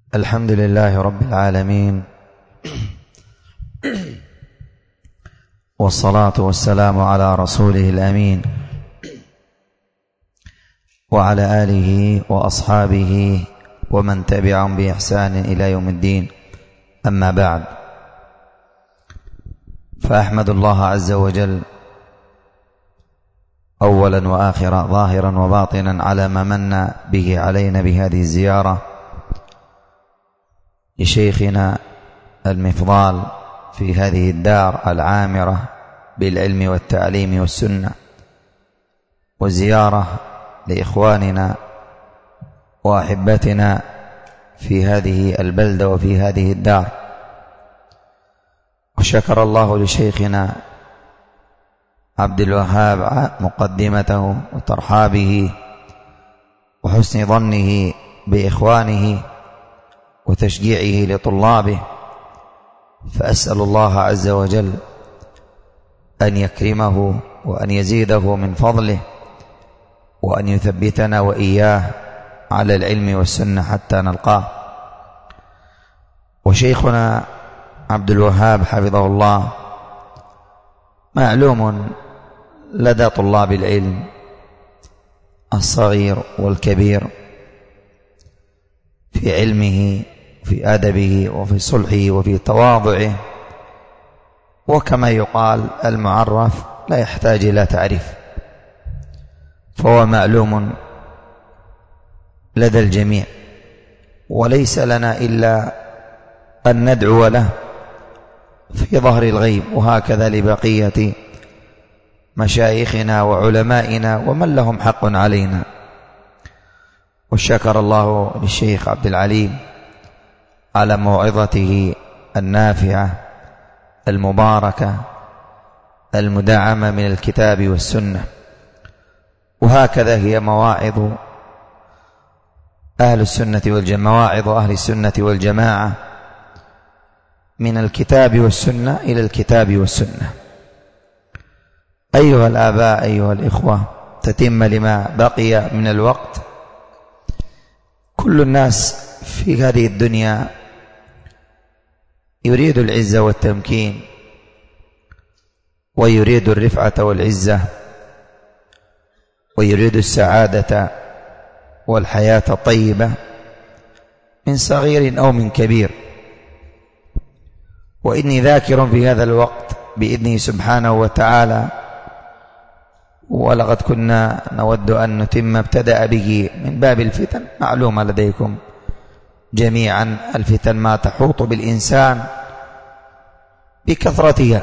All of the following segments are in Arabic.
الحمد لله رب العالمين، والصلاة والسلام على رسوله الأمين وعلى آله وأصحابه ومن تبعهم بإحسان إلى يوم الدين. أما بعد، فأحمد الله عز وجل أولا وآخرا ظاهرا وباطنا على ما من به علينا بهذه الزيارة لشيخنا المفضال في هذه الدار العامرة بالعلم والتعليم والسنة، وزيارة لإخواننا وأحبتنا في هذه البلدة وفي هذه الدار. وشكر الله لشيخنا عبد الوهاب مقدمته وترحابه وحسن ظنه بإخوانه وتشجيعه لطلابه، فأسأل الله عز وجل أن يكرمه وأن يزيده من فضله وأن يثبتنا وإياه على العلم والسنة حتى نلقاه. وشيخنا عبد الوهاب حفظه الله معلوم لدى طلاب العلم الصغير والكبير في علمه، في أدبه، وفي صلحه، وفي تواضعه، وكما يقال المعرف لا يحتاج إلى تعريف، فهو معلوم لدى الجميع، وليس لنا إلا أن ندعو له في ظهر الغيب، وهكذا لبقية مشايخنا وعلمائنا ومن لهم حق علينا. وشكر الله للشيخ عبد العليم على موعظته النافعة المباركة المدعمة من الكتاب والسنة، وهكذا هي مواعظ أهل السنة والجماعة، مواعظ أهل السنة والجماعة من الكتاب والسنة إلى الكتاب والسنة. أيها الآباء، أيها الإخوة، تتم لما بقي من الوقت، كل الناس في هذه الدنيا يريد العزة والتمكين، ويريد الرفعة والعزة، ويريد السعادة والحياة الطيبة من صغير أو من كبير. وإني ذاكر في هذا الوقت بإذنه سبحانه وتعالى، ولقد كنا نود أن نتم ابتدأ به من باب الفتن. معلومة لديكم جميعا الفتن ما تحوط بالإنسان بكثرتها،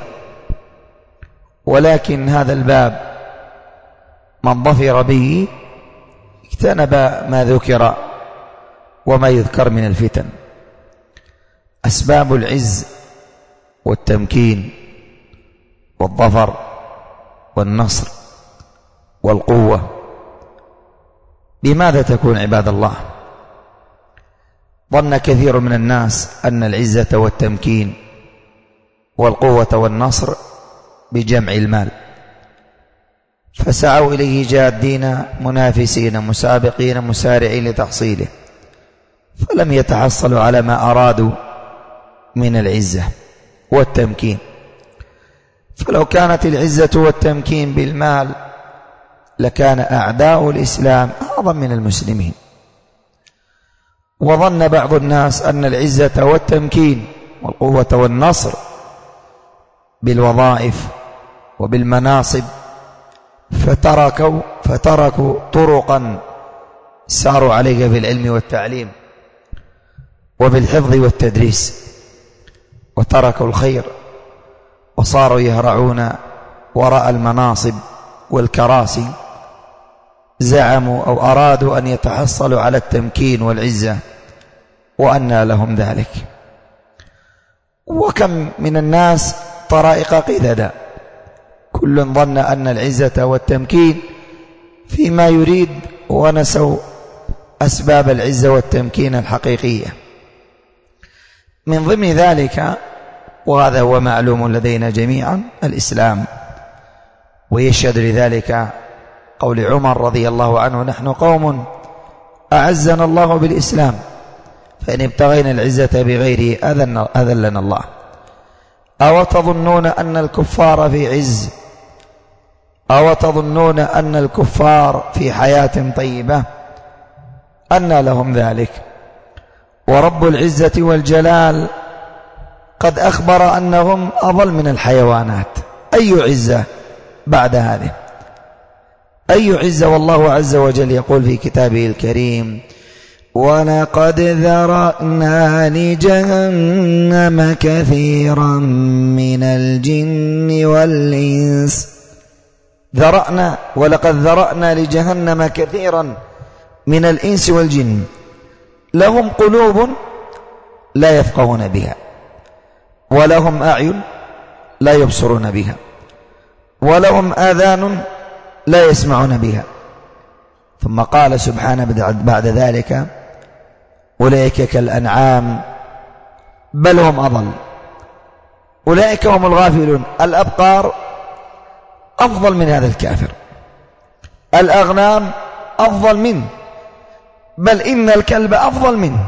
ولكن هذا الباب من ظفر به اجتنب ما ذكر وما يذكر من الفتن. أسباب العز والتمكين والظفر والنصر والقوة بماذا تكون عباد الله؟ ظن كثير من الناس أن العزة والتمكين والقوة والنصر بجمع المال، فسعوا إليه جادين منافسين مسابقين مسارعين لتحصيله، فلم يتحصلوا على ما أرادوا من العزة والتمكين. فلو كانت العزة والتمكين بالمال لكان أعداء الإسلام أعظم من المسلمين. وظن بعض الناس أن العزة والتمكين والقوة والنصر بالوظائف وبالمناصب، فتركوا طرقا ساروا عليها في العلم والتعليم وفي الحفظ والتدريس، وتركوا الخير وصاروا يهرعون وراء المناصب والكراسي. زعموا أو أرادوا أن يتحصلوا على التمكين والعزة، وأنى لهم ذلك. وكم من الناس طرائق قددا، كل ظن أن العزة والتمكين فيما يريد، ونسوا أسباب العزة والتمكين الحقيقية. من ضمن ذلك، وهذا هو معلوم لدينا جميعا، الإسلام. ويشهد لذلك قول عمر رضي الله عنه: نحن قوم أعزنا الله بالإسلام فإن ابتغينا العزة بغيره أذلنا الله. أو تظنون أن الكفار في عز، أو تظنون أن الكفار في حياة طيبة، أنى لهم ذلك؟ ورب العزة والجلال قد أخبر أنهم أضل من الحيوانات. أي عزة بعد هذه؟ أي عزة؟ والله عز وجل يقول في كتابه الكريم: ولقد ذرأنا لجهنم كثيرا من الجن والإنس. ذرأنا، ولقد ذرأنا لجهنم كثيرا من الإنس والجن، لهم قلوب لا يفقهون بها، ولهم أعين لا يبصرون بها، ولهم آذان لا يسمعون بها. ثم قال سبحانه بعد ذلك: أولئك كالأنعام بل هم أضل، أولئك هم الغافلون. الأبقار أفضل من هذا الكافر، الأغنام أفضل منه، بل إن الكلب أفضل منه.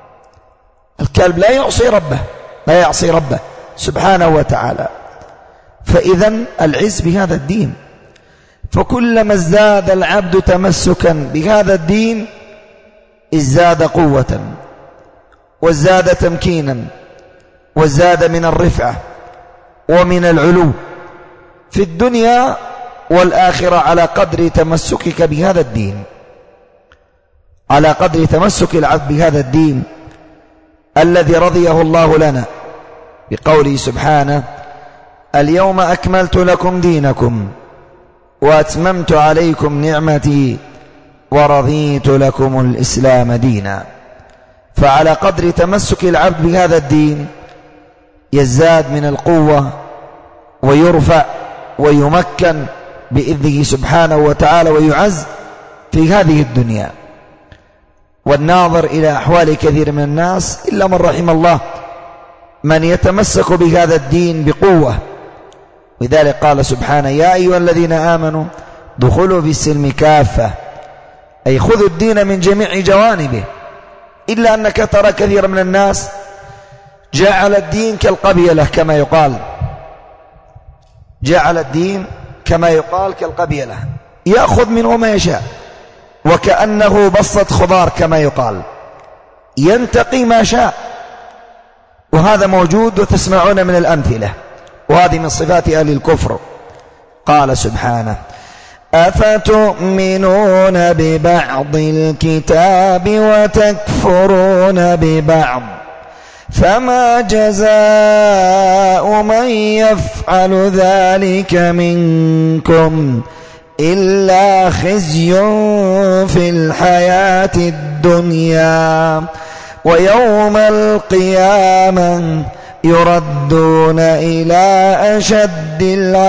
الكلب لا يعصي ربه سبحانه وتعالى. فإذا العز بهذا الدين، فكلما ازداد العبد تمسكا بهذا الدين ازداد قوة، وازداد تمكينا، وازداد من الرفعة ومن العلو في الدنيا والآخرة، على قدر تمسكك بهذا الدين، على قدر تمسك العبد بهذا الدين الذي رضيه الله لنا بقوله سبحانه: اليوم أكملت لكم دينكم وأتممت عليكم نعمتي ورضيت لكم الإسلام دينا. فعلى قدر تمسك العبد بهذا الدين يزداد من القوة ويرفع ويمكن بإذنه سبحانه وتعالى ويعز في هذه الدنيا. والناظر إلى أحوال كثير من الناس إلا من رحم الله، من يتمسك بهذا الدين بقوة. لذلك قال سبحانه: يا أيها الذين آمنوا دخلوا في السلم كافة، أي خذوا الدين من جميع جوانبه. إلا أنك ترى كثير من الناس جعل الدين كالقبيلة كما يقال، جعل الدين كما يقال كالقبيلة، يأخذ منه ما يشاء وكأنه بسط خضار كما يقال، ينتقي ما شاء. وهذا موجود وتسمعون من الأمثلة، وهذه من صفات أهل الكفر. قال سبحانه: أفتؤمنون ببعض الكتاب وتكفرون ببعض، فما جزاء من يفعل ذلك منكم إلا خزي في الحياة الدنيا ويوم القيامة يردون إلى أشد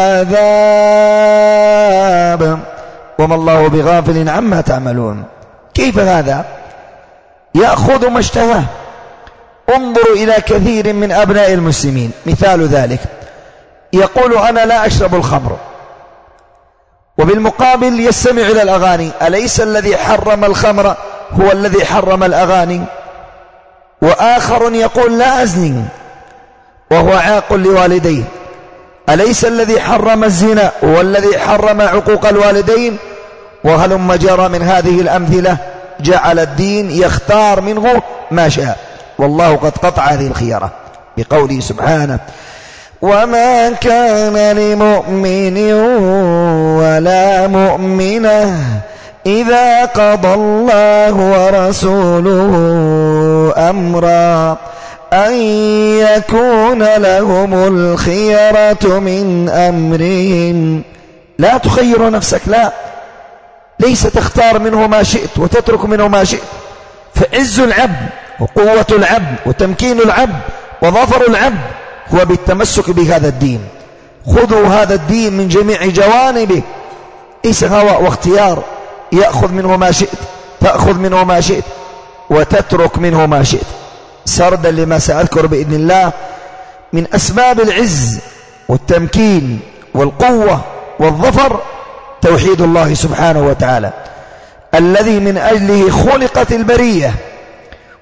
العذاب وما الله بغافل عما تعملون. كيف هذا؟ يأخذ ما اشتهاه. انظروا إلى كثير من أبناء المسلمين، مثال ذلك يقول: أنا لا أشرب الخمر، وبالمقابل يستمع إلى الأغاني. أليس الذي حرم الخمر هو الذي حرم الأغاني؟ وآخر يقول: لا أزني وهو عاق لوالديه. أليس الذي حرم الزنا هو الذي حرم عقوق الوالدين؟ وهلم جرى من هذه الأمثلة. جعل الدين يختار منه ما شاء، والله قد قطع هذه الخيارة بقوله سبحانه: وما كان لمؤمن ولا مؤمنة إذا قضى الله ورسوله أمرا أن يكون لهم الخيرة من أمرهم. لا تخير نفسك، لا، ليس تختار منه ما شئت وتترك منه ما شئت. فعز العبد وقوة العبد وتمكين العبد وظفر العبد هو بالتمسك بهذا الدين. خذوا هذا الدين من جميع جوانبه، ليس هوى واختيار. يأخذ منه ما شئت، تأخذ منه ما شئت، وتترك منه ما شئت. سردا لما سأذكر بإذن الله من أسباب العز والتمكين والقوة والظفر، توحيد الله سبحانه وتعالى الذي من أجله خلقت البرية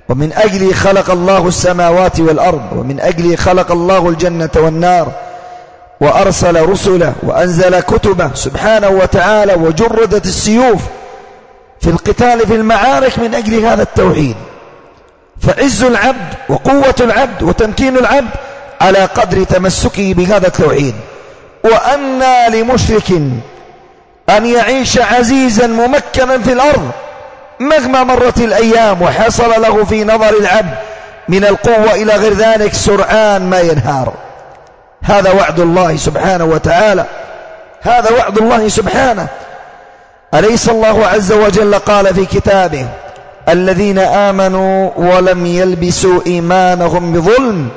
ومن أجله خلق الله السماوات والأرض، ومن أجله خلق الله الجنة والنار، وأرسل رسله وأنزل كتبه سبحانه وتعالى، وجردت السيوف في القتال في المعارك من أجل هذا التوحيد. فعز العبد وقوة العبد وتمكين العبد على قدر تمسكه بهذا التوحيد. وأنى لمشرك أن يعيش عزيزا ممكنا في الأرض مهما مرت الأيام وحصل له في نظر العبد من القوة إلى غير ذلك سرعان ما ينهار. هذا وعد الله سبحانه وتعالى، هذا وعد الله سبحانه. أليس الله عز وجل قال في كتابه: الذين آمنوا ولم يلبسوا إيمانهم بظلم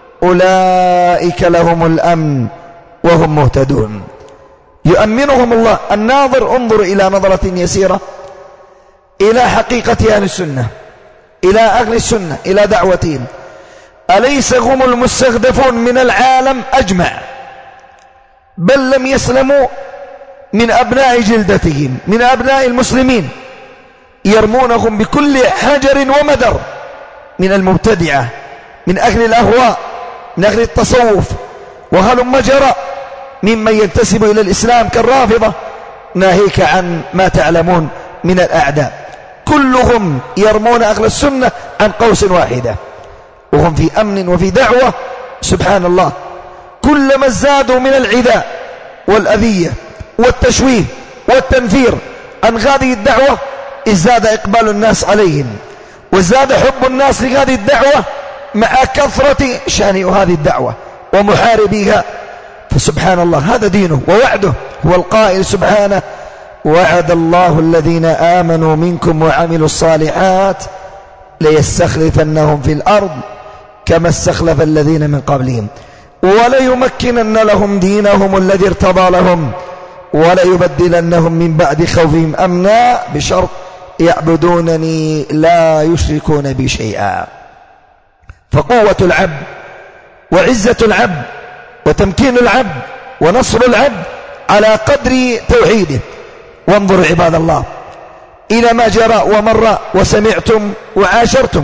أولئك لهم الأمن وهم مهتدون. يؤمنهم الله. الناظر انظر إلى نظرة يسيرة إلى حقيقة أهل السنة، إلى أهل السنة، إلى دعوتهم. أليس هم المستهدفون من العالم أجمع، بل لم يسلموا من أبناء جلدتهم، من أبناء المسلمين، يرمونهم بكل حجر ومدر من المبتدعة، من أهل الأهواء، من أهل التصوف، وهلم جرى ممن ينتسب إلى الإسلام كالرافضة، ناهيك عن ما تعلمون من الأعداء. كلهم يرمون أهل السنة عن قوس واحدة، وهم في أمن وفي دعوة. سبحان الله، كلما ازدادوا من العداء والأذية والتشويه والتنفير عن هذه الدعوة ازداد إقبال الناس عليهم، وازداد حب الناس لهذه الدعوة مع كثرة شأن هذه الدعوة ومحاربيها. فسبحان الله، هذا دينه ووعده. هو القائل سبحانه: وعد الله الذين آمنوا منكم وعملوا الصالحات ليستخلفنهم في الأرض كما استخلف الذين من قبلهم وليمكنن لهم دينهم الذي ارتضى لهم وليبدلنهم من بعد خوفهم أمنا بشرط يعبدونني لا يشركون بي شيئا. فقوة العبد وعزة العبد وتمكين العبد ونصر العبد على قدر توحيده. وانظروا عباد الله إلى ما جرى ومر وسمعتم وعاشرتم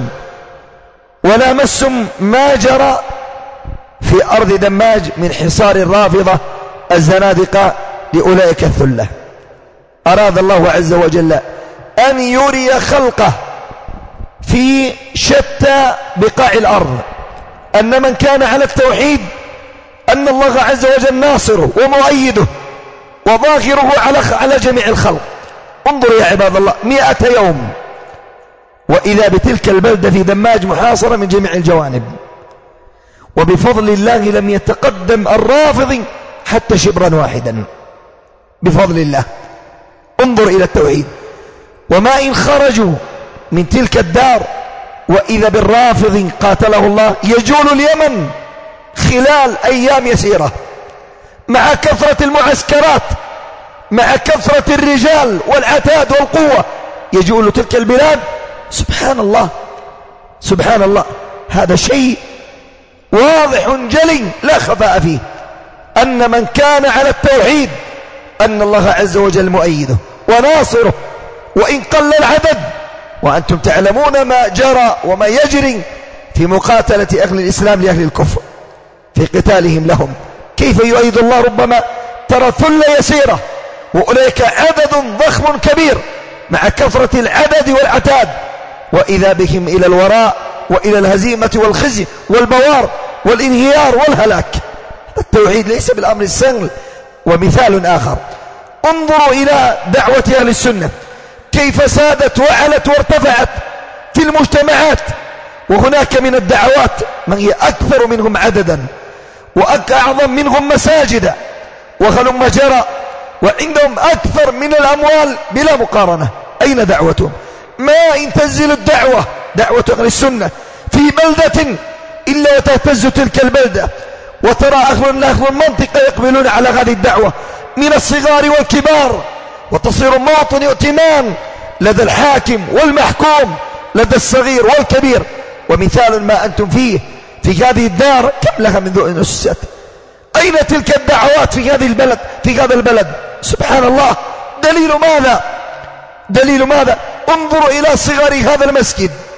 ولامستم ما جرى في أرض دماج من حصار الرافضة الزنادقة لأولئك الثلة. أراد الله عز وجل أن يري خلقه في شتى بقاع الأرض أن من كان على التوحيد أن الله عز وجل ناصره ومؤيده وظاهره على جميع الخلق. انظروا يا عباد الله، 100 يوم وإذا بتلك البلدة في دماج محاصرة من جميع الجوانب، وبفضل الله لم يتقدم الرافض حتى شبرا واحدا بفضل الله. انظر إلى التوحيد. وما إن خرجوا من تلك الدار وإذا بالرافض قاتله الله يجول اليمن خلال أيام يسيرة، مع كثرة المعسكرات، مع كثرة الرجال والعتاد والقوة، يجول تلك البلاد. سبحان الله، سبحان الله. هذا شيء واضح جلي لا خفاء فيه، أن من كان على التوحيد أن الله عز وجل مؤيده وناصره وإن قل العدد. وأنتم تعلمون ما جرى وما يجري في مقاتلة أهل الإسلام لأهل الكفر في قتالهم لهم، كيف يؤيد الله. ربما ترى ثلة يسيرة وأولئك عدد ضخم كبير مع كثرة العدد والعتاد، وإذا بهم إلى الوراء وإلى الهزيمة والخزي والبوار والانهيار والهلاك. التوحيد ليس بالأمر السهل. ومثال آخر، انظروا إلى دعوة أهل السنة كيف سادت وعلت وارتفعت في المجتمعات. وهناك من الدعوات من هي أكثر منهم عددا وأعظم منهم مساجدا وهلم جرى، وعندهم أكثر من الأموال بلا مقارنة. أين دعوتهم؟ ما إن تنزل الدعوة، دعوة أهل السنة في بلدة إلا وتهتز تلك البلدة، وترى أهل المنطقة يقبلون على هذه الدعوة من الصغار والكبار، وتصير موطن ائتمان لدى الحاكم والمحكوم، لدى الصغير والكبير. ومثال ما أنتم فيه في هذه الدار كم لها من ذو أسست. أين تلك الدعوات في هذه البلد، في هذا البلد؟ سبحان الله. دليل ماذا؟ دليل ماذا؟ انظروا إلى صغر هذا المسجد،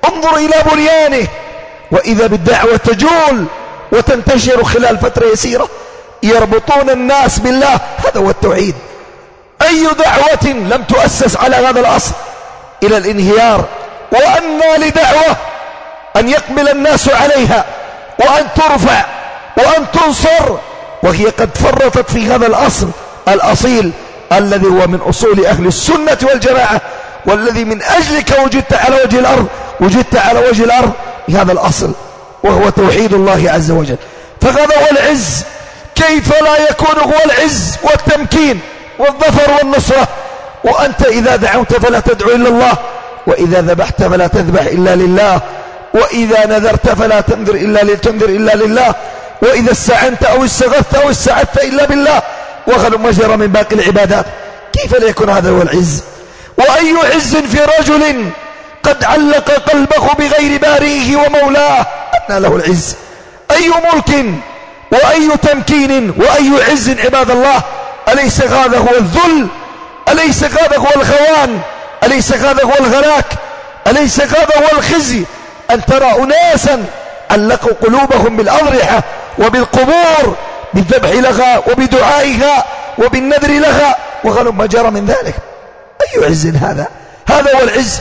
انظر إلى بنيانه، وإذا بالدعوة تجول وتنتشر خلال فترة يسيرة، يربطون الناس بالله. هذا هو التوحيد. أي دعوة لم تؤسس على هذا الأصل إلى الانهيار. وأنى لدعوة أن يقبل الناس عليها وأن ترفع وأن تنصر وهي قد فرطت في هذا الأصل الأصيل الذي هو من أصول أهل السنة والجماعة، والذي من أجلك وجدت على وجه الأرض، وجدت على وجه الأرض بهذا الأصل، وهو توحيد الله عز وجل. فهذا هو العز. كيف لا يكون هو العز والتمكين والظفر والنصرة وأنت إذا دعوت فلا تدعو إلا الله، وإذا ذبحت فلا تذبح إلا لله، وإذا نذرت فلا تنذر إلا لله، وإذا استعنت أو استغثت أو استعدت إلا بالله، وغل مجرى من باقي العبادات. كيف لا يكون هذا هو العز؟ وأي عز في رجل قد علق قلبه بغير بارئه ومولاه، أنى له العز؟ أي ملك وأي تمكين وأي عز عباد الله؟ أليس هذا هو الذل؟ أليس هذا هو الخوان؟ أليس هذا هو الغلاك؟ أليس هذا هو الخزي؟ أن ترى أناسا علقوا قلوبهم بالأضرحة وبالقبور، بالذبح لها وبدعائها وبالنذر لها، وغلب ما جرى من ذلك. أي عز هذا؟ هذا هو العز.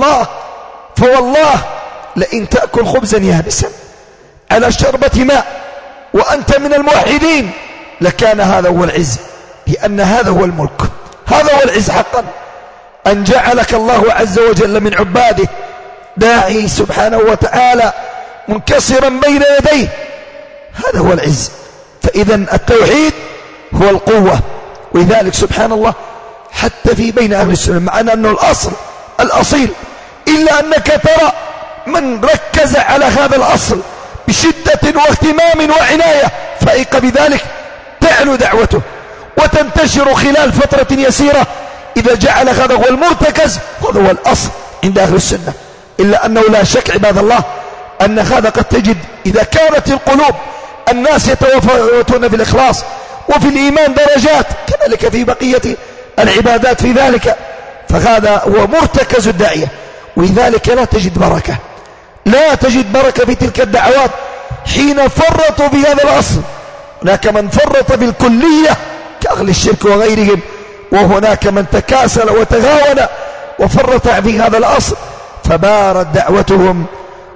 فوالله لئن تأكل خبزا يابسا على شربة ماء وأنت من الموحدين لكان هذا هو العز، لأن هذا هو الملك، هذا هو العز حقا، أن جعلك الله عز وجل من عباده، داعي سبحانه وتعالى منكسرا بين يديه، هذا هو العز. فإذا التوحيد هو القوة. ولذلك سبحان الله حتى في بين أهل السنة، مع أنه الأصل الأصيل، إلا أنك ترى من ركز على هذا الأصل بشدة واهتمام وعناية فائق بذلك تعلو دعوته وتنتشر خلال فترة يسيرة، إذا جعل هذا هو المرتكز، هذا هو الأصل عند أهل السنة. إلا أنه لا شك عباد الله أن هذا قد تجد إذا كانت القلوب الناس يتوافقون في الإخلاص وفي الإيمان درجات، كذلك في بقية العبادات في ذلك، فهذا هو مرتكز الداعية. ولذلك لا تجد بركة، لا تجد بركة في تلك الدعوات حين فرطوا في هذا الأصل. هناك من فرط في الكلية كأهل الشرك وغيرهم، وهناك من تكاسل وتغاون وفرط في هذا الأصل، فبارت دعوتهم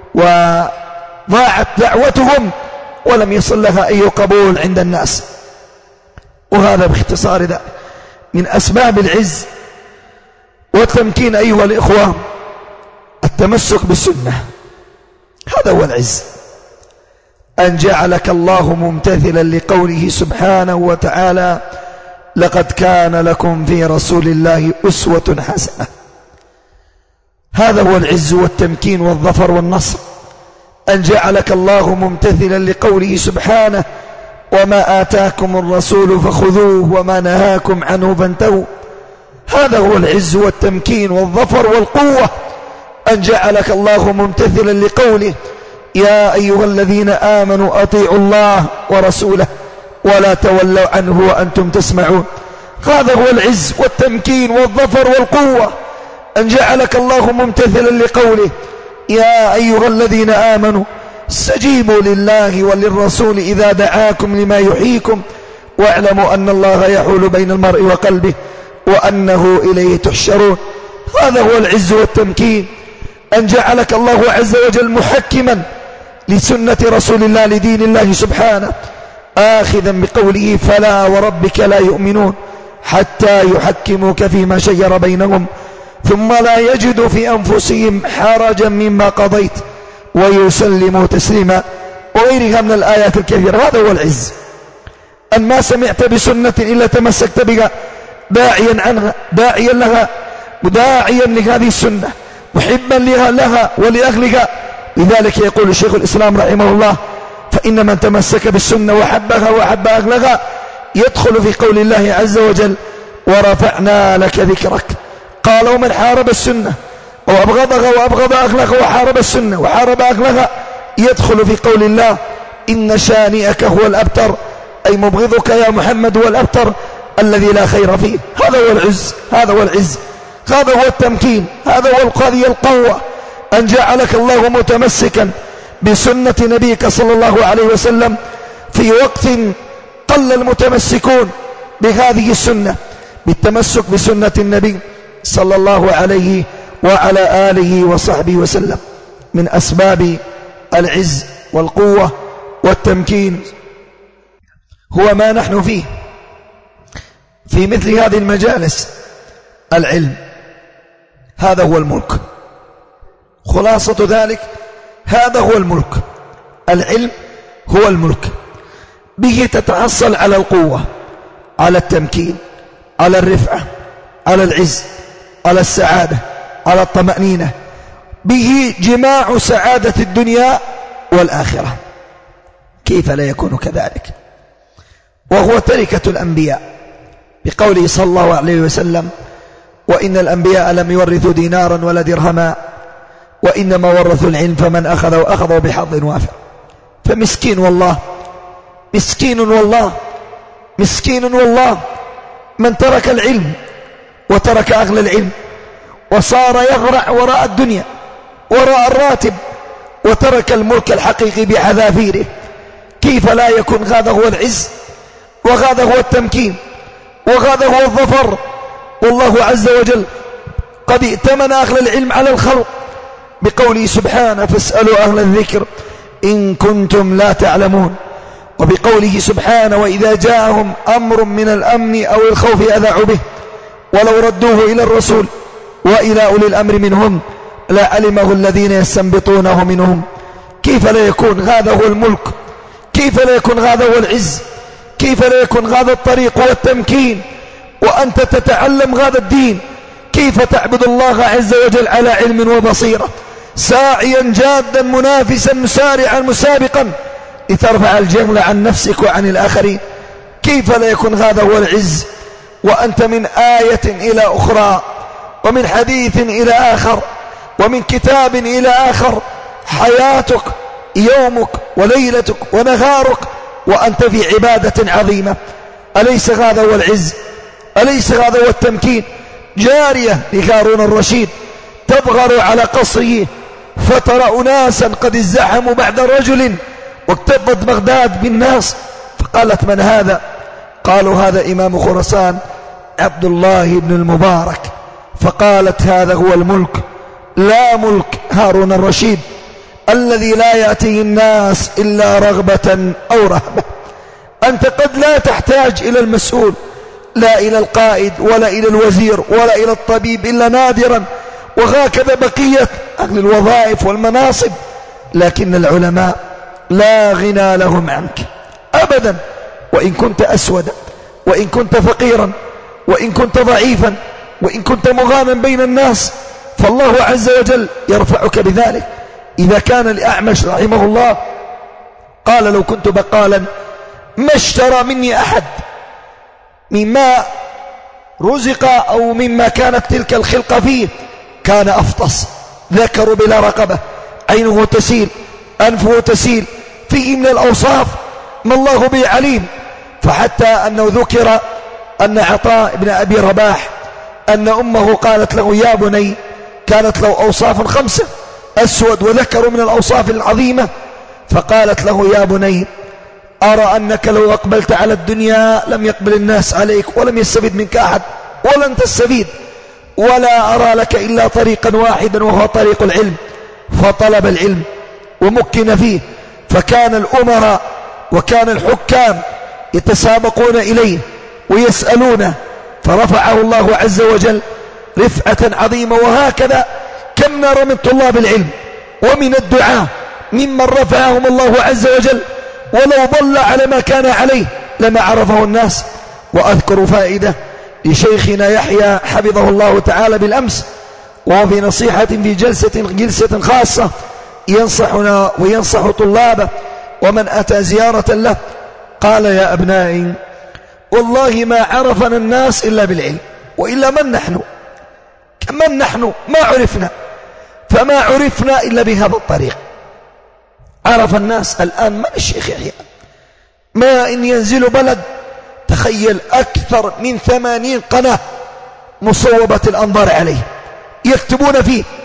وضاعت دعوتهم ولم يصل لها أي قبول عند الناس. وهذا باختصار ذلك من أسباب العز والتمكين أيها الإخوة، التمسك بالسنة، هذا هو العز. أن جعلك الله ممتثلا لقوله سبحانه وتعالى: لقد كان لكم في رسول الله أسوة حسنة. هذا هو العز والتمكين والظفر والنصر، أن جعلك الله ممتثلا لقوله سبحانه: وما آتاكم الرسول فخذوه وما نهاكم عنه فانتهوا. هذا هو العز والتمكين والظفر والقوة، أن جعلك الله ممتثلا لقوله: يا أيها الذين آمنوا أطيعوا الله ورسوله ولا تولوا عنه وأنتم تسمعون. هذا هو العز والتمكين والظفر والقوة، أن جعلك الله ممتثلا لقوله: يا أيها الذين آمنوا استجيبوا لله وللرسول إذا دعاكم لما يحييكم واعلموا أن الله يحول بين المرء وقلبه وأنه إليه تحشرون. هذا هو العز والتمكين، أن جعلك الله عز وجل محكما لسنة رسول الله لدين الله سبحانه، آخذا بقوله: فلا وربك لا يؤمنون حتى يحكموك فيما شجر بينهم ثم لا يجدوا في أنفسهم حرجا مما قضيت ويسلموا تسليما، وغيرها من الآيات الكثيرة. هذا هو العز، أن ما سمعت بسنة إلا تمسكت بها، داعيا عنها، داعيا لها، مداعيا لهذه السنة، محبا لها ولأهلها. لذلك يقول الشيخ الإسلام رحمه الله: فإن من تمسك بالسنة وحبها وحب أهلها يدخل في قول الله عز وجل: ورفعنا لك ذكرك. قال: ومن حارب السنة وأبغضها وأبغض أهلها وحارب السنة وحارب أهلها يدخل في قول الله: إن شانئك هو الأبتر، أي مبغضك يا محمد هو الأبتر الذي لا خير فيه. هذا هو العز، هذا هو العز، هذا هو التمكين، هذا هو هذه القوة، أن جعلك الله متمسكا بسنة نبيك صلى الله عليه وسلم في وقت قل المتمسكون بهذه السنة، بالتمسك بسنة النبي صلى الله عليه وعلى آله وصحبه وسلم. من أسباب العز والقوة والتمكين هو ما نحن فيه في مثل هذه المجالس، العلم. هذا هو الملك، خلاصة ذلك هذا هو الملك. العلم هو الملك، به تتحصل على القوة، على التمكين، على الرفعة، على العز، على السعادة، على الطمأنينة، به جماع سعادة الدنيا والآخرة. كيف لا يكون كذلك؟ وهو تركة الأنبياء، بقوله صلى الله عليه وسلم: وإن الأنبياء لم يورثوا دينارا ولا درهما وإنما ورثوا العلم فمن أخذه بحظ وافر. فمسكين والله، مسكين والله، مسكين والله من ترك العلم وترك أغلى العلم وصار يغرع وراء الدنيا، وراء الراتب، وترك الملك الحقيقي بحذافيره. كيف لا يكون هذا هو العز، وهذا هو التمكين، وهذا هو الظفر؟ والله عز وجل قد ائتمن أهل العلم على الخلق بقوله سبحانه: فاسألوا أهل الذكر إن كنتم لا تعلمون. وبقوله سبحانه: وإذا جاءهم أمر من الأمن أو الخوف أذاعوا به ولو ردوه إلى الرسول وإلى أولي الأمر منهم لعلمه الذين يستنبطونه منهم. كيف لا يكون هذا هو الملك؟ كيف لا يكون هذا هو العز؟ كيف لا يكون هذا الطريق والتمكين وأنت تتعلم هذا الدين؟ كيف تعبد الله عز وجل على علم وبصيرة، ساعيا جادا منافسا مسارعا مسابقا لترفع الجمل عن نفسك وعن الآخرين؟ كيف لا يكون هذا هو العز وأنت من آية إلى أخرى، ومن حديث إلى آخر، ومن كتاب إلى آخر، حياتك يومك وليلتك ونهارك وأنت في عبادة عظيمة؟ أليس هذا هو العز؟ أليس هذا هو التمكين؟ جارية لهارون الرشيد تبغر على قصره فترى أناسا قد ازدحموا بعد رجل واكتظت بغداد بالناس، فقالت: من هذا؟ قالوا: هذا إمام خراسان عبد الله بن المبارك. فقالت: هذا هو الملك، لا ملك هارون الرشيد الذي لا يأتيه الناس إلا رغبة أو رهبة. أنت قد لا تحتاج إلى المسؤول، لا إلى القائد ولا إلى الوزير ولا إلى الطبيب إلا نادرا، وهكذا بقية أهل الوظائف والمناصب، لكن العلماء لا غنى لهم عنك أبدا، وإن كنت أسودا، وإن كنت فقيرا، وإن كنت ضعيفا، وإن كنت مغانا بين الناس، فالله عز وجل يرفعك بذلك. إذا كان الأعمش رحمه الله قال: لو كنت بقالا ما اشترى مني أحد مما رزق أو مما كانت تلك الخلقة فيه، كان أفطس، ذكر بلا رقبة، عينه تسيل، أنفه تسيل، فيه من الأوصاف ما الله به عليم. فحتى أنه ذكر أن عطاء بن أبي رباح أن أمه قالت له: يا بني، كانت له أوصاف 5 أسود، وذكروا من الأوصاف العظيمة، فقالت له: يا بني، أرى أنك لو أقبلت على الدنيا لم يقبل الناس عليك ولم يستفيد منك أحد ولن تستفيد، ولا أرى لك إلا طريقا واحدا وهو طريق العلم. فطلب العلم ومكن فيه، فكان الأمراء وكان الحكام يتسابقون إليه ويسألونه، فرفعه الله عز وجل رفعة عظيمة. وهكذا كم نرى من طلاب العلم ومن الدعاء ممن رفعهم الله عز وجل، ولو ضل على ما كان عليه لما عرفه الناس. وأذكر فائدة لشيخنا يحيى حفظه الله تعالى بالأمس، وهو في نصيحة في جلسة خاصة ينصحنا وينصح طلابه ومن أتى زيارة له، قال: يا أبنائي، والله ما عرفنا الناس إلا بالعلم، وإلا من نحن ما عرفنا، فما عرفنا إلا بهذا الطريق. عرف الناس الآن من الشيخ يحيى، ما إن ينزل بلد تخيل أكثر من 80 قناة مصوبة الأنظار عليه، يكتبون فيه،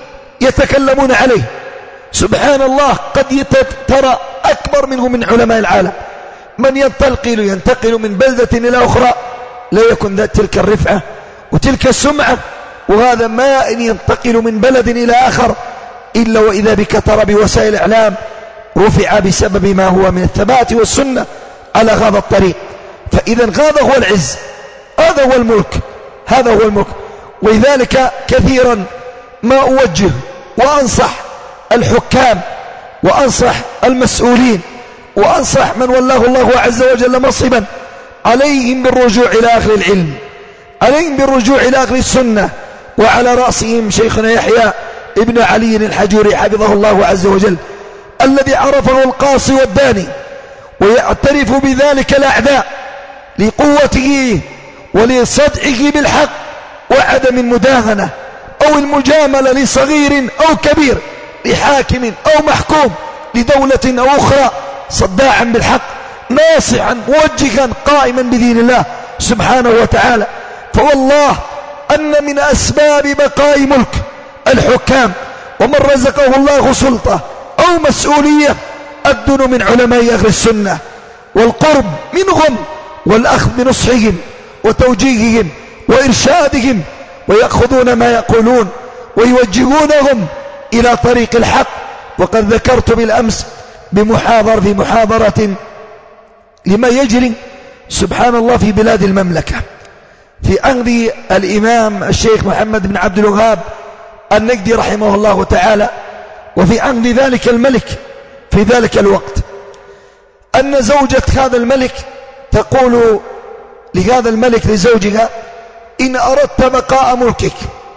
يتكلمون عليه. سبحان الله، قد ترى أكبر منه من علماء العالم من ينتقل من بلدة إلى أخرى لا يكون ذات تلك الرفعة وتلك السمعة، وهذا ما إن ينتقل من بلد إلى آخر إلا وإذا بك ترى بوسائل الإعلام رفع بسبب ما هو من الثبات والسنة على هذا الطريق. فإذا هذا هو العز، هذا هو الملك، هذا هو الملك. ولذلك كثيرا ما أوجه وأنصح الحكام وأنصح المسؤولين وأنصح من والله الله عز وجل مصبا عليهم بالرجوع إلى أهل العلم، عليهم بالرجوع إلى أهل السنة، وعلى رأسهم شيخنا يحيى ابن علي الحجوري حفظه الله عز وجل، الذي عرفه القاصي والداني ويعترف بذلك الأعداء لقوته ولصدعه بالحق وعدم المداهنة أو المجاملة لصغير أو كبير، لحاكم أو محكوم، لدولة أو أخرى، صداعا بالحق، ناصحا موجها قائما بدين الله سبحانه وتعالى. فوالله أن من أسباب بقاء ملك الحكام ومن رزقه الله سلطة أو مسؤولية الدنو من علماء أهل السنة والقرب منهم والأخذ بنصحهم وتوجيههم وإرشادهم، ويأخذون ما يقولون ويوجهونهم إلى طريق الحق. وقد ذكرت بالأمس في محاضرة لما يجري سبحان الله في بلاد المملكة في عهد الإمام الشيخ محمد بن عبد الوهاب النجدي رحمه الله تعالى، وفي عهد ذلك الملك في ذلك الوقت، أن زوجة هذا الملك تقول لهذا الملك لزوجها: إن أردت بقاء ملكك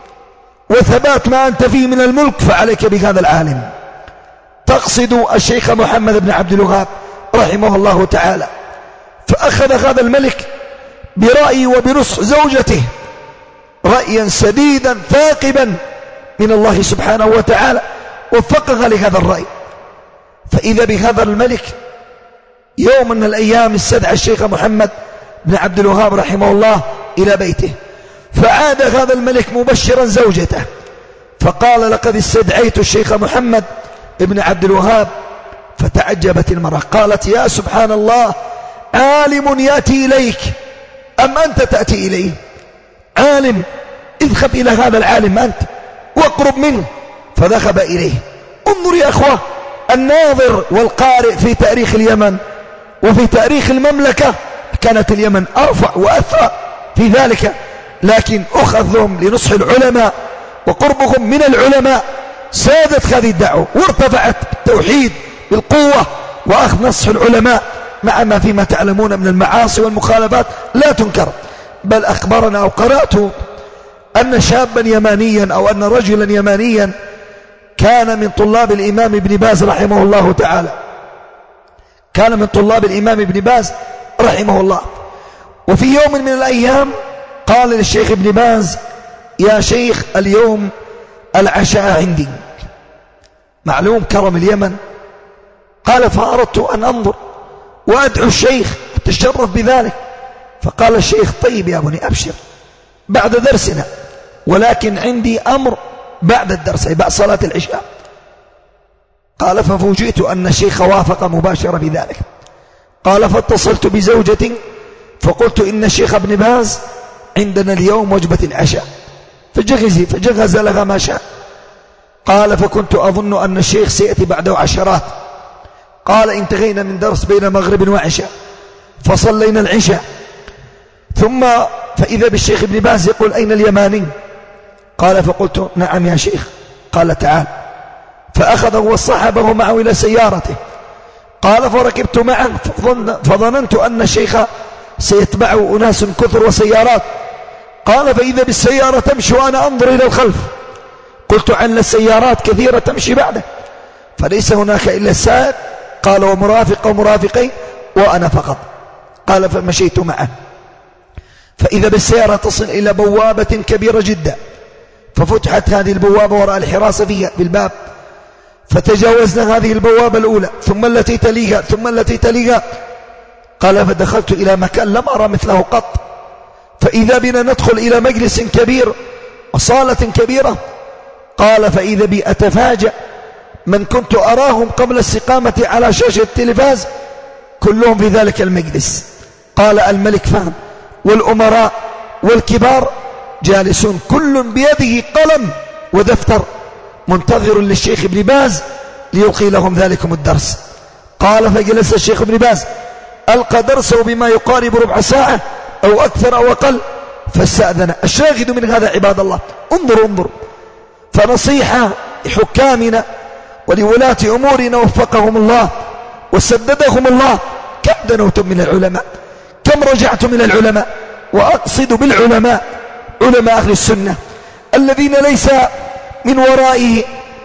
وثبات ما أنت فيه من الملك فعليك بهذا العالم. تقصد الشيخ محمد بن عبد الوهاب رحمه الله تعالى. فأخذ هذا الملك برأي وبنصح زوجته رأيا سديدا ثاقبا من الله سبحانه وتعالى، وفقها لهذا الرأي. فإذا بهذا الملك يوم من الأيام استدعى الشيخ محمد بن عبد الوهاب رحمه الله إلى بيته، فعاد هذا الملك مبشرا زوجته فقال: لقد استدعيت الشيخ محمد بن عبد الوهاب. فتعجبت المرأة قالت: يا سبحان الله، عالم يأتي إليك أم أنت تأتي إليه؟ عالم، اذهب إلى هذا العالم أنت واقرب منه. فذهب إليه. انظر يا أخوة، الناظر والقارئ في تاريخ اليمن وفي تاريخ المملكة كانت اليمن أرفع وأثرى في ذلك، لكن أخذهم لنصح العلماء وقربهم من العلماء سادت هذه الدعوة وارتفعت بالتوحيد بالقوة، وأخذ نصح العلماء مع ما فيما تعلمون من المعاصي والمخالفات لا تنكر. بل أخبرنا أو قرأت أن شابا يمانيا أو أن رجلا يمانيا كان من طلاب الإمام ابن باز رحمه الله تعالى، كان من طلاب الإمام ابن باز رحمه الله. وفي يوم من الأيام قال للشيخ ابن باز: يا شيخ، اليوم العشاء عندي. معلوم كرم اليمن. قال: فأردت أن أنظر وأدعو الشيخ أتشرف بذلك. فقال الشيخ: طيب يا ابني، أبشر بعد درسنا، ولكن عندي أمر بعد الدرس، بعد صلاة العشاء. قال: ففوجئت أن الشيخ وافق مباشرة بذلك. قال: فاتصلت بزوجتي فقلت: إن الشيخ ابن باز عندنا اليوم وجبة العشاء، فجهز لها ما شاء. قال: فكنت أظن أن الشيخ سيأتي بعده عشرات. قال: انتهينا من درس بين مغرب وعشاء فصلينا العشاء، ثم فإذا بالشيخ ابن باز يقول: أين اليماني؟ قال: فقلت: نعم يا شيخ. قال: تعال. فأخذه وصحبه معه إلى سيارته. قال: فركبت معه فظننت أن الشيخ سيتبعه أناس كثر وسيارات. قال: فإذا بالسيارة تمشي وأنا أنظر إلى الخلف. قلت: عن السيارات كثيرة تمشي بعده، فليس هناك إلا السائق. قال: ومرافق ومرافقين وأنا فقط. قال: فمشيت معه، فإذا بالسيارة تصل إلى بوابة كبيرة جدا، ففتحت هذه البوابة وراء الحراسة فيها بالباب، فتجاوزنا هذه البوابة الأولى ثم التي تليها ثم التي تليها. قال: فدخلت إلى مكان لم أرى مثله قط، فإذا بنا ندخل إلى مجلس كبير وصالة كبيرة، قال فإذا بي أتفاجأ من كنت أراهم قبل الاستقامة على شاشة التلفاز كلهم في ذلك المجلس. قال الملك فهد والأمراء والكبار جالسون كل بيده قلم ودفتر منتظر للشيخ ابن باز ليلقي لهم ذلكم الدرس. قال فجلس الشيخ ابن باز ألقى درسه بما يقارب ربع ساعة أو أكثر أو أقل فاستأذن. الشاهد من هذا عباد الله انظروا فنصيحة لحكامنا ولولاة أمورنا وفقهم الله وسددهم الله. كم دنوتم من العلماء، كم رجعتم إلى العلماء، وأقصد بالعلماء علماء أهل السنة الذين ليس من ورائه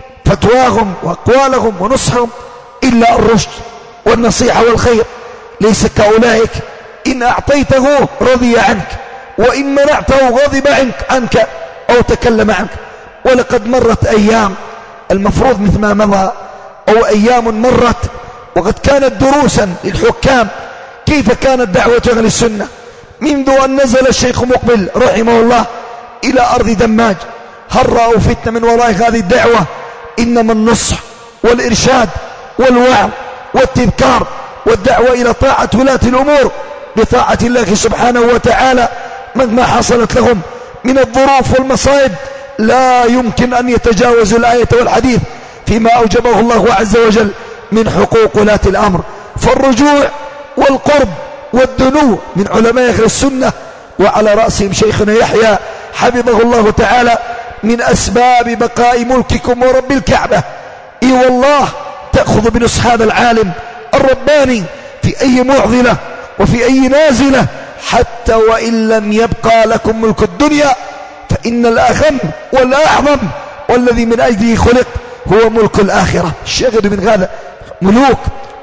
فتواهم وأقوالهم ونصحهم إلا الرشد والنصيحة والخير. ليس كأولئك إن أعطيته رضي عنك وإن منعته غضب عنك أو تكلم عنك. ولقد مرت أيام المفروض مثل ما مضى أو أيام مرت وقد كانت دروسا للحكام كيف كانت دعوة أهل السنة منذ أن نزل الشيخ مقبل رحمه الله إلى أرض دماج. هل رأوا فتنة من وراء هذه الدعوة؟ إنما النصح والإرشاد والوعظ والتذكار والدعوة إلى طاعة ولاة الأمور بطاعة الله سبحانه وتعالى مهما حصلت لهم من الظروف والمصائب. لا يمكن أن يتجاوزوا الآية والحديث فيما أوجبه الله عز وجل من حقوق ولاة الأمر. فالرجوع والقرب والدنو من علماء أهل السنة وعلى رأسهم شيخنا يحيى حفظه الله تعالى من أسباب بقاء ملككم ورب الكعبة. إي والله تأخذ بنصح هذا العالم الرباني في أي معضلة وفي أي نازلة حتى وإن لم يبقى لكم ملك الدنيا فإن الأهم والأعظم والذي من أجله خلق هو ملك الآخرة. الشاهد من هذا ملوك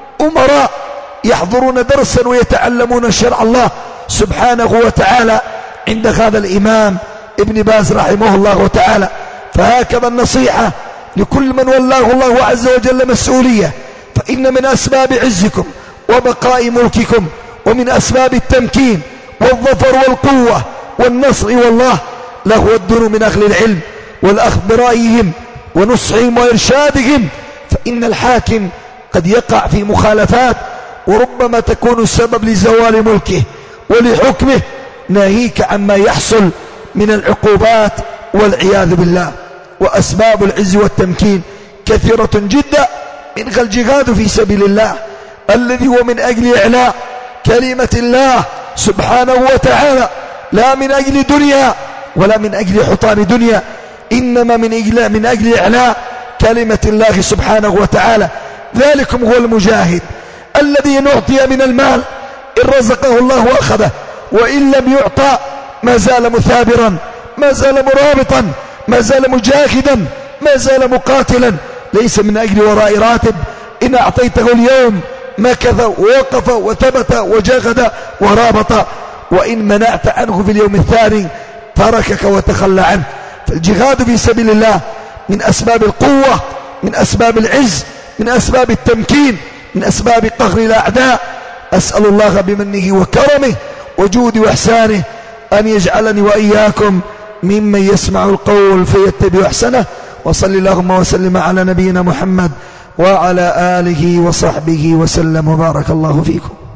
أمراء يحضرون درسا ويتعلمون شرع الله سبحانه وتعالى عند هذا الإمام ابن باز رحمه الله تعالى. فهكذا النصيحة لكل من والله الله عز وجل مسؤولية. فإن من أسباب عزكم وبقاء ملككم ومن أسباب التمكين والظفر والقوة والنصر والله له الدنو من أهل العلم والأخذ برأيهم ونصحهم وإرشادهم. فإن الحاكم قد يقع في مخالفات وربما تكون السبب لزوال ملكه ولحكمه ناهيك عما يحصل من العقوبات والعياذ بالله. وأسباب العز والتمكين كثيرة جدا منها الجهاد في سبيل الله الذي هو من أجل إعلاء كلمة الله سبحانه وتعالى لا من أجل دنيا ولا من أجل حطام دنيا إنما من أجل إعلاء كلمة الله سبحانه وتعالى. ذلكم هو المجاهد الذي نعطي من المال إن رزقه الله وأخذه وإن لم يعطى ما زال مثابرا ما زال مرابطا ما زال مجاهدا ما زال مقاتلا ليس من أجل وراء راتب. إن أعطيته اليوم مكث ووقف وثبت وجاهد ورابط وإن منعت عنه في اليوم الثاني تركك وتخلى عنه. فالجهاد في سبيل الله من أسباب القوة من أسباب العز من أسباب التمكين من أسباب قهر الأعداء. أسأل الله بمنه وكرمه وجود وإحسانه أن يجعلني وإياكم ممن يسمع القول فيتبع أحسنه. وصل اللهم وسلم على نبينا محمد وعلى آله وصحبه وسلم وبارك الله فيكم.